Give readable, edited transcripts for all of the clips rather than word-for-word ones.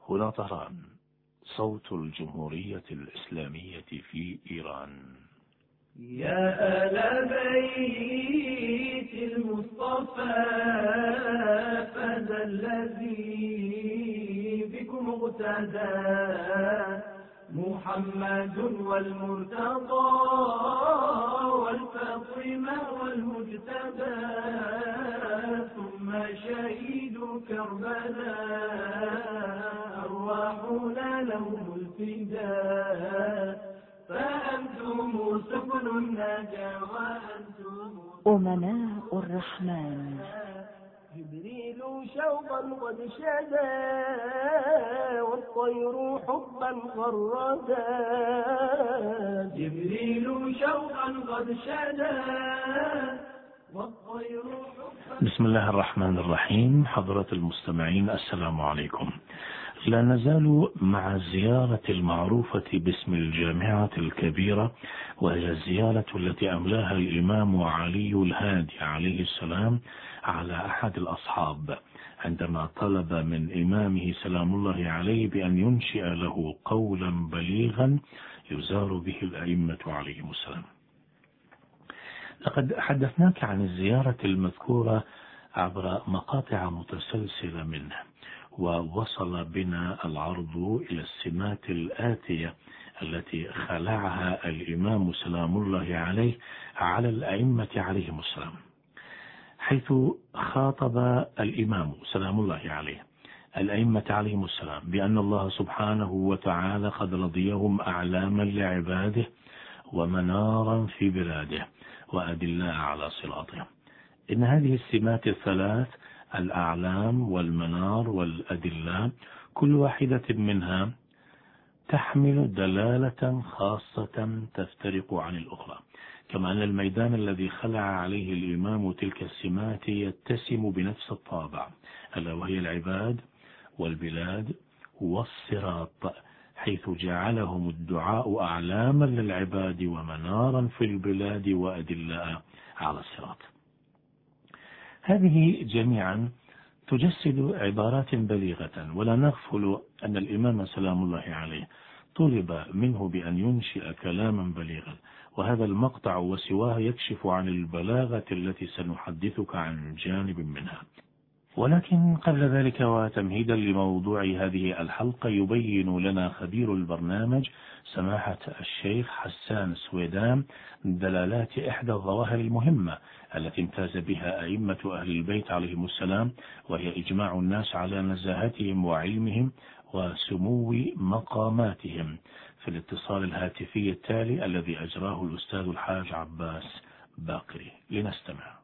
هنا طهران، صوت الجمهورية الإسلامية في إيران. يا آل بيت المصطفى فاز الذي بكم اقتدى، محمد والمرتضى والفاطمة والمجتبى، ثم شهيد كربلاء أرواحنا لهم الفداء، فأنتم سبل النجاة وأنتم أمناء الرحمن. جبريل شوقا قد شدا والطير حبا غردا، جبريل شوقا قد شدا والطير حبا. بسم الله الرحمن الرحيم. حضرة المستمعين، السلام عليكم. لا نزال مع الزيارة المعروفة باسم الجامعة الكبيرة، وهي الزيارة التي أملاها الإمام علي الهادي عليه السلام على أحد الأصحاب عندما طلب من إمامه سلام الله عليه بأن ينشئ له قولا بليغا يزار به الأئمة عليهم السلام. لقد حدثناك عن الزيارة المذكورة عبر مقاطع متسلسلة منه، ووصل بنا العرض إلى السمات الآتية التي خلعها الإمام سلام الله عليه على الأئمة عليهم السلام، حيث خاطب الإمام سلام الله عليه الأئمة عليهم السلام بأن الله سبحانه وتعالى قد رضيهم أعلاما لعباده ومنارا في بلاده وأدلاء على صراطهم. إن هذه السمات الثلاث، الأعلام والمنار والأدلاء، كل واحدة منها تحمل دلالة خاصة تفترق عن الأخرى، كما أن الميدان الذي خلع عليه الإمام تلك السمات يتسم بنفس الطابع، ألا وهي العباد والبلاد والصراط، حيث جعلهم الدعاء أعلاما للعباد ومنارا في البلاد وأدلاء على الصراط. هذه جميعا تجسد عبارات بليغة، ولا نغفل أن الإمام سلام الله عليه طلب منه بأن ينشئ كلاما بليغا، وهذا المقطع وسواه يكشف عن البلاغة التي سنحدثك عن جانب منها. ولكن قبل ذلك وتمهيدا لموضوع هذه الحلقة، يبين لنا خبير البرنامج سماحة الشيخ حسان سويدان دلالات إحدى الظواهر المهمة التي امتاز بها أئمة أهل البيت عليهم السلام، وهي إجماع الناس على نزاهتهم وعلمهم وسمو مقاماتهم، في الاتصال الهاتفي التالي الذي أجراه الأستاذ الحاج عباس باقري. لنستمع.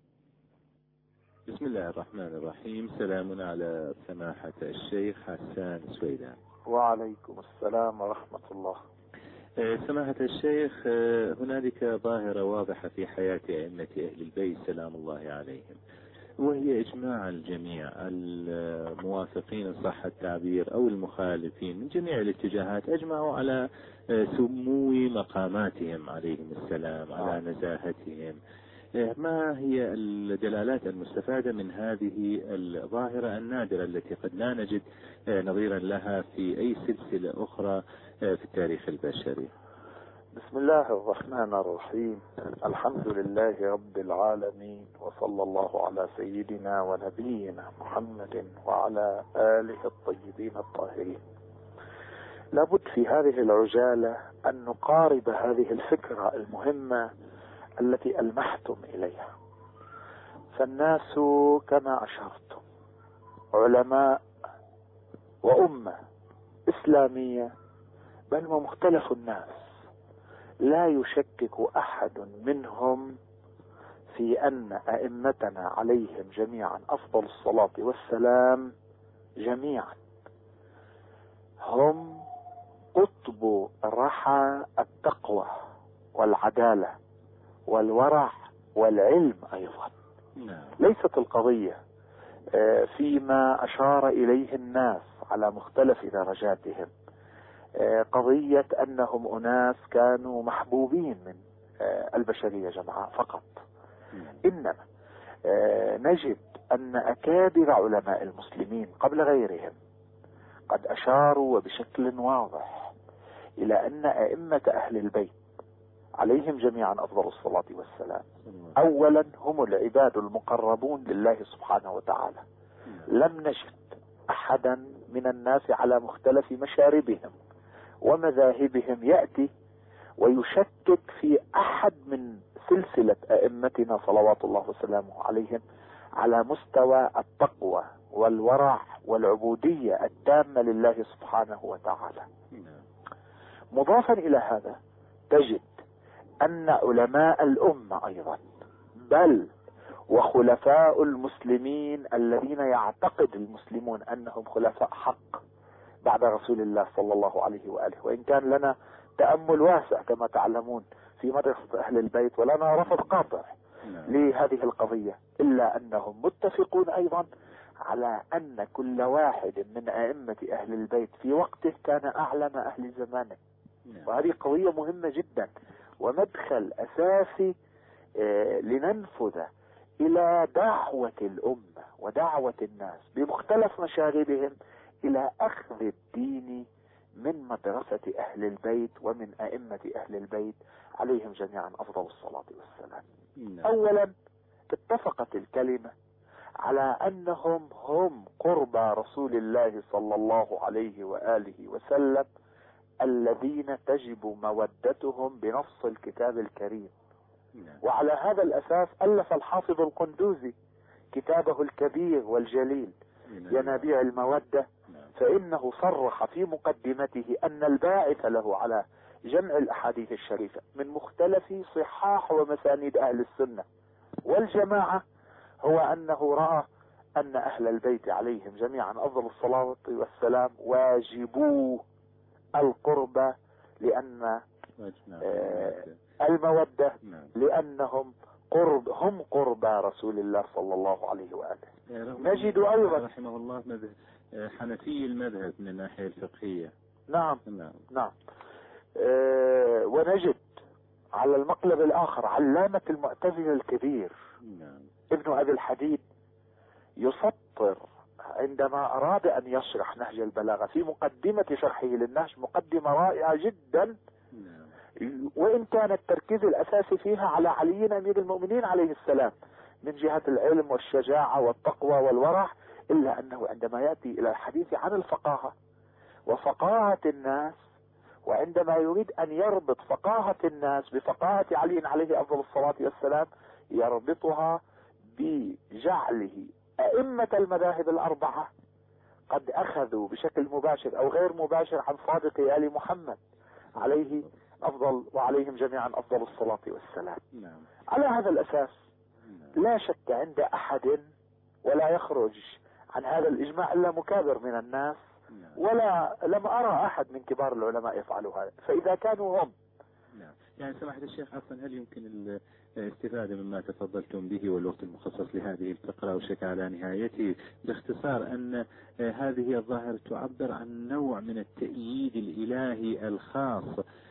بسم الله الرحمن الرحيم. سلام على سماحة الشيخ حسان سويدان. وعليكم السلام ورحمة الله. سماحة الشيخ، هنالك ظاهرة واضحة في حياة أئمة أهل البيت سلام الله عليهم، وهي إجماع الجميع، الموافقين إن صح التعبير أو المخالفين من جميع الاتجاهات، أجمعوا على سمو مقاماتهم عليهم السلام، على نزاهتهم. ما هي الدلالات المستفادة من هذه الظاهرة النادرة التي قد لا نجد نظيرا لها في أي سلسلة أخرى في التاريخ البشري؟ بسم الله الرحمن الرحيم. الحمد لله رب العالمين، وصلى الله على سيدنا ونبينا محمد وعلى آله الطيبين الطاهرين. لابد في هذه العجالة أن نقارب هذه الفكرة المهمة التي ألمحتم إليها. فالناس كما أشرتم علماء وأمة إسلامية، بل ومختلف الناس، لا يشكك أحد منهم في أن أئمتنا عليهم جميعا أفضل الصلاة والسلام جميعا هم قطب رحى التقوى والعدالة والورع والعلم أيضا. ليست القضية فيما أشار إليه الناس على مختلف درجاتهم قضية أنهم أناس كانوا محبوبين من البشرية جمعاء فقط، إنما نجد أن أكابر علماء المسلمين قبل غيرهم قد أشاروا وبشكل واضح إلى أن أئمة أهل البيت عليهم جميعا أفضل الصلاة والسلام أولا هم العباد المقربون لله سبحانه وتعالى. لم نجد أحدا من الناس على مختلف مشاربهم ومذاهبهم يأتي ويشكك في أحد من سلسلة أئمتنا صلوات الله وسلامه عليهم على مستوى التقوى والورع والعبودية التامة لله سبحانه وتعالى. مضافا إلى هذا تجد أن علماء الأمة أيضا بل وخلفاء المسلمين الذين يعتقد المسلمون أنهم خلفاء حق بعد رسول الله صلى الله عليه وآله، وإن كان لنا تأمل واسع كما تعلمون في مدرسة أهل البيت ولنا رفض قاطع لهذه القضية، إلا أنهم متفقون أيضا على أن كل واحد من أئمة أهل البيت في وقته كان أعلم أهل زمانه. وهذه قضية مهمة جدا ومدخل أساسي لننفذ إلى دعوة الأمة ودعوة الناس بمختلف مشاربهم إلى أخذ الدين من مدرسة أهل البيت ومن أئمة أهل البيت عليهم جميعا أفضل الصلاة والسلام. أولا اتفقت الكلمة على أنهم هم قربى رسول الله صلى الله عليه وآله وسلم الذين تجب مودتهم بنص الكتاب الكريم. وعلى هذا الأساس ألف الحافظ القندوزي كتابه الكبير والجليل ينابيع المودة، فإنه صرح في مقدمته أن الباعث له على جمع الأحاديث الشريفة من مختلف صحاح ومسانيد أهل السنة والجماعة هو أنه رأى أن أهل البيت عليهم جميعا أفضل الصلاة والسلام واجبوا القربة لأن المودة لأنهم هم قربى رسول الله صلى الله عليه وآله. نجد أيضا رحمه الله حنفي المذهب من الناحية الفقهية. نعم. ونجد على المقلب الآخر علامة المعتزلة الكبير ابن أبي الحديد يسطر عندما أراد أن يشرح نهج البلاغة في مقدمة شرحه للنهج، مقدمة رائعة جدا وإن كان التركيز الأساسي فيها على علي أمير المؤمنين عليه السلام من جهة العلم والشجاعة والتقوى والورع، إلا أنه عندما يأتي إلى الحديث عن الفقاهة وفقاهة الناس، وعندما يريد أن يربط فقاهة الناس بفقاهة علي عليه أفضل الصلاة والسلام يربطها بجعله أئمة المذاهب الأربعة قد أخذوا بشكل مباشر أو غير مباشر عن صادق آل محمد عليه أفضل وعليهم جميعا أفضل الصلاة والسلام. على هذا الأساس لا شك عند أحد ولا يخرج عن هذا الإجماع إلا مكابر من الناس، ولا لم أرى أحد من كبار العلماء يفعل هذا. فإذا كانوا هم يعني سماحة الشيخ عفوا، هل يمكن الاستفادة مما تفضلتم به والوقت المخصص لهذه الفقرة وشك على نهايته باختصار أن هذه الظاهرة تعبر عن نوع من التأييد الإلهي الخاص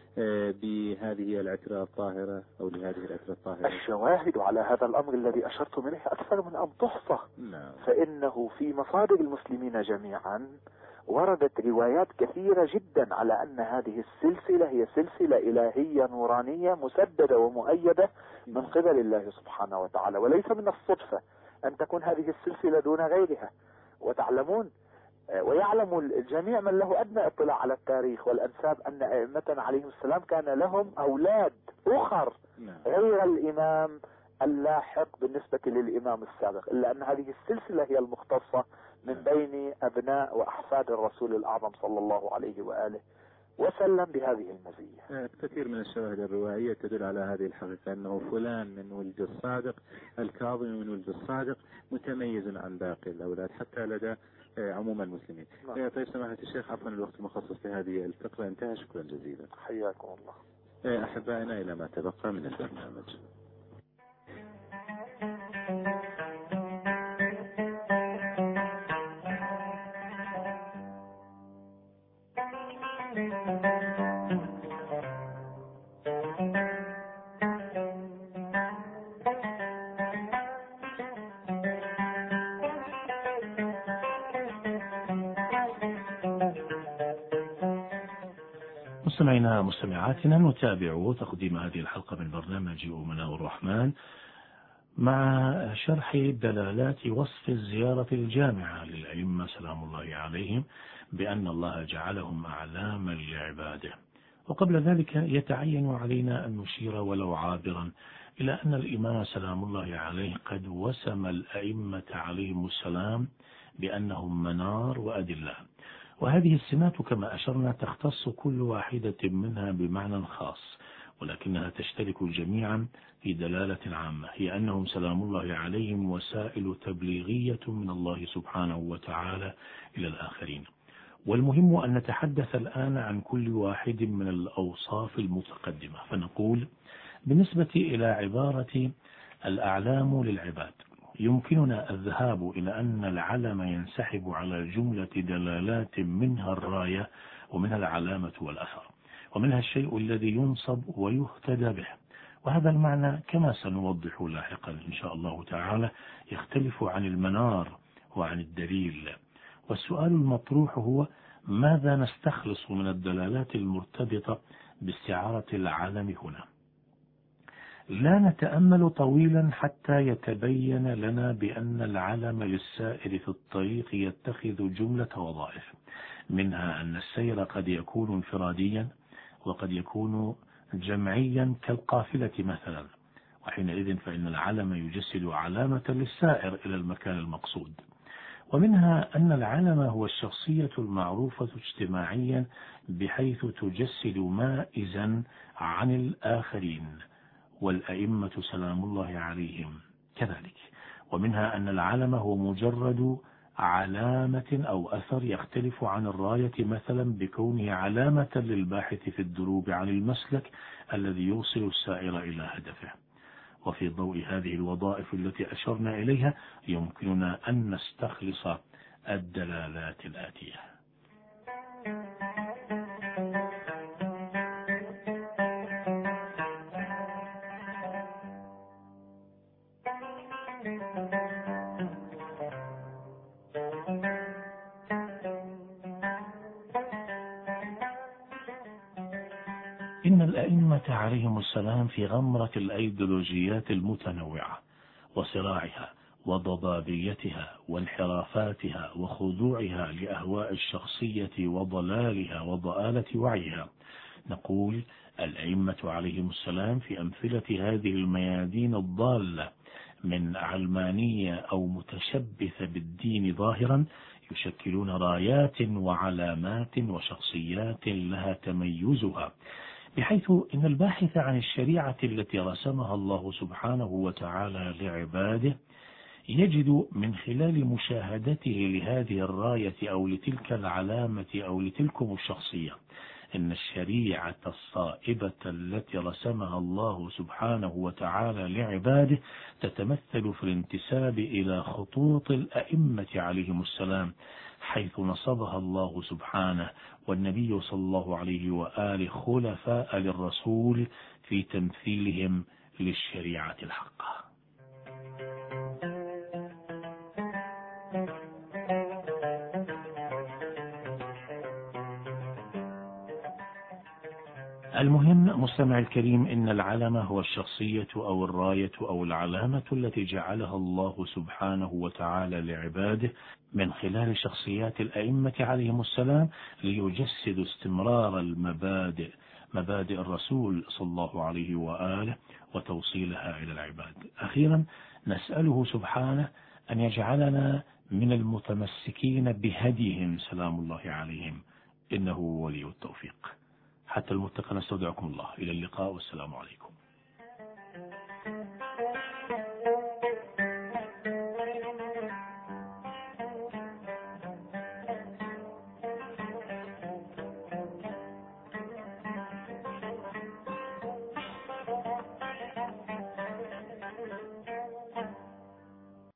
بهذه العترة الطاهرة أو لهذه العترة الطاهرة؟ الشواهد على هذا الأمر الذي أشرت إليه أكثر من أن تحصى. فإنه في مصادر المسلمين جميعا وردت روايات كثيرة جدا على أن هذه السلسلة هي سلسلة إلهية نورانية مسددة ومؤيدة من قبل الله سبحانه وتعالى، وليس من الصدفة أن تكون هذه السلسلة دون غيرها. وتعلمون ويعلم الجميع من له أدنى اطلاع على التاريخ والأنساب أن أئمتنا عليهم السلام كان لهم أولاد أخر غير الإمام اللاحق بالنسبة للإمام السابق، إلا أن هذه السلسلة هي المختصة من بين أبناء وأحفاد الرسول الأعظم صلى الله عليه وآله وسلم بهذه المزية. كثير من الشواهد الروائية تدل على هذه الحقيقة، أنه فلان من ولد الصادق، الكاظم من ولد الصادق، متميز عن باقي الأولاد حتى لدى عموم المسلمين. طيب سماحة الشيخ عفوا الوقت المخصص لهذه الفقرة انتهى، شكرا جزيلا. حياكم الله. أحبائنا إلى ما تبقى من البرنامج. مستمعينا مستمعاتنا، نتابع تقديم هذه الحلقة من برنامج أمناء الرحمن مع شرح دلالات وصف الزيارة الجامعة للأئمة سلام الله عليهم بأن الله جعلهم أعلاما لعباده. وقبل ذلك يتعين علينا أن نشير ولو عابرا إلى أن الإمام سلام الله عليه قد وسم الأئمة عليهم السلام بأنهم منار وأدلة، وهذه السمات كما أشرنا تختص كل واحدة منها بمعنى خاص، ولكنها تشترك جميعا في دلالة عامة، هي أنهم سلام الله عليهم وسائل تبليغية من الله سبحانه وتعالى إلى الآخرين. والمهم أن نتحدث الآن عن كل واحد من الأوصاف المتقدمة. فنقول بالنسبة إلى عبارة الأعلام للعباد، يمكننا الذهاب إلى أن العلم ينسحب على جملة دلالات منها الراية ومنها العلامة والأثر ومنها الشيء الذي ينصب ويهتدى به، وهذا المعنى كما سنوضح لاحقا إن شاء الله تعالى يختلف عن المنار وعن الدليل. والسؤال المطروح هو ماذا نستخلص من الدلالات المرتبطة باستعارة العلم هنا؟ لا نتأمل طويلا حتى يتبين لنا بأن العلم للسائر في الطريق يتخذ جملة وظائف، منها أن السير قد يكون انفراديا وقد يكون جمعيا كالقافلة مثلا، وحينئذ فإن العلم يجسد علامة للسائر إلى المكان المقصود. ومنها أن العلم هو الشخصية المعروفة اجتماعيا بحيث تجسد مائزا عن الآخرين، والأئمة سلام الله عليهم كذلك. ومنها أن العلم هو مجرد علامة أو أثر يختلف عن الراية مثلا بكونه علامة للباحث في الدروب عن المسلك الذي يوصل السائر إلى هدفه. وفي ضوء هذه الوظائف التي أشرنا إليها يمكننا أن نستخلص الدلالات الآتية. إن الأئمة عليهم السلام في غمرة الأيديولوجيات المتنوعة وصراعها وضبابيتها وانحرافاتها وخضوعها لأهواء الشخصية وضلالها وضآلة وعيها، نقول الأئمة عليهم السلام في أمثلة هذه الميادين الضالة من علمانية أو متشبثة بالدين ظاهرا يشكلون رايات وعلامات وشخصيات لها تميزها، بحيث إن الباحث عن الشريعة التي رسمها الله سبحانه وتعالى لعباده يجد من خلال مشاهدته لهذه الراية أو لتلك العلامة أو لتلكم الشخصية إن الشريعة الصائبة التي رسمها الله سبحانه وتعالى لعباده تتمثل في الانتساب إلى خطوط الأئمة عليهم السلام، حيث نصبها الله سبحانه والنبي صلى الله عليه وآله خلفاء للرسول في تمثيلهم للشريعة الحقة. المهم مستمع الكريم، إن العلم هو الشخصية أو الراية أو العلامة التي جعلها الله سبحانه وتعالى لعباده من خلال شخصيات الأئمة عليهم السلام ليجسد استمرار مبادئ الرسول صلى الله عليه وآله وتوصيلها إلى العباد. أخيرا نسأله سبحانه أن يجعلنا من المتمسكين بهديهم سلام الله عليهم، إنه ولي التوفيق. حتى الملتقى نستودعكم الله، إلى اللقاء والسلام عليكم.